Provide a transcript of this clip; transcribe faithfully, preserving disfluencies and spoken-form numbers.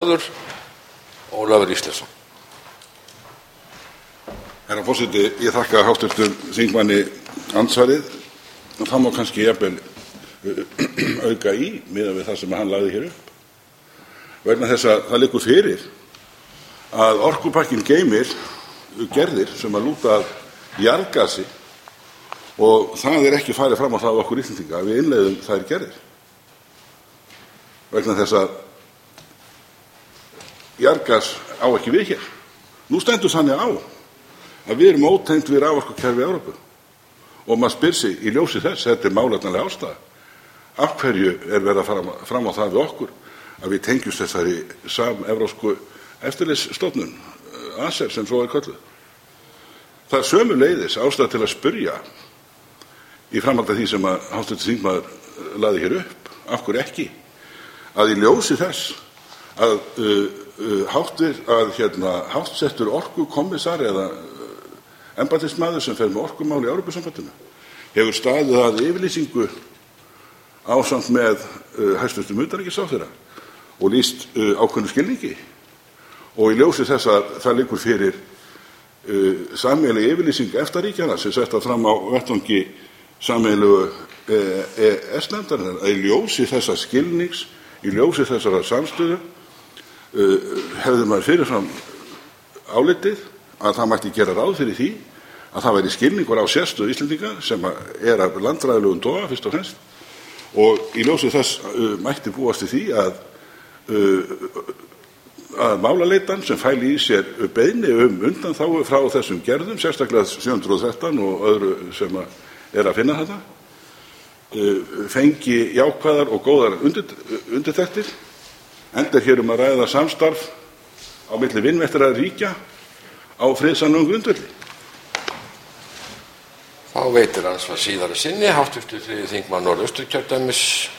Norður, Ólafur Ísleifsson. Herra forseti, ég þakka háttvirtum þingmanni andsvarið. Það má kannski jafnvel auka í miðað við það sem hann lagði hér upp. Vegna þess að það liggur fyrir að orkupakkinn geymir gerðir sem að lúta að jarðgasi og það er ekki farið fram á það af okkur Íslendinga að við innleiðum þær gerðir. Vegna þess að jarðgas á ekki við hér. Nú stendur þannig á að við erum ótengd við raforkukerfi Evrópu og maður spyr sig í ljósi þess, þetta er málefnaleg ástæða, af hverju er verið að fara fram á það við okkur að við tengjumst þessari samevrópsku eftirlitsstofnun, ACER sem svo er kölluð. Það er sömuleiðis ástæða til að spyrja í framhaldi af því sem að háttvirtur þingmaður lagði hér upp, af hverju ekki, að í ljósi þess að uh, uh, háttir að hérna háttsettur orkukommissar eða embættismaður sem fer með orkumál í Evrópusambandinu hefur staðið að yfirlýsingu ásamt með uh, hæstvirtum utanríkisráðherra og lýst uh, ákveðnu skilningi og í ljósi þess að það liggur fyrir uh, sameiginleg yfirlýsing EFTA-ríkjanna sem setta fram á vettvangi sameiginlegu E E S-nefndarinnar að í ljósi þessa skilnings, í ljósi þessara samstöðu uh, hefði maður fyrirfram álitið að það mætti gera ráð fyrir því að það væri skilningur á sérstöðu Íslendinga sem er af landfræðilegum toga fyrst og fremst og í ljósi þess uh, mætti búast við því að uh, að málaleitan sem fæli í sér beiðni um undanþágu frá þessum gerðum, sérstaklega sjö hundruð og þrettán og öðru sem að er að finna þetta, uh, fengi jákvæðar og góðar undir, undirtektir, enda hér um að ræða samstarf á milli vinveittra ríkja á friðsamlegum grundvelli. Þá veitir andsvar síðara sinni háttvirtur þriðji þingmaður Norðausturkjördæmis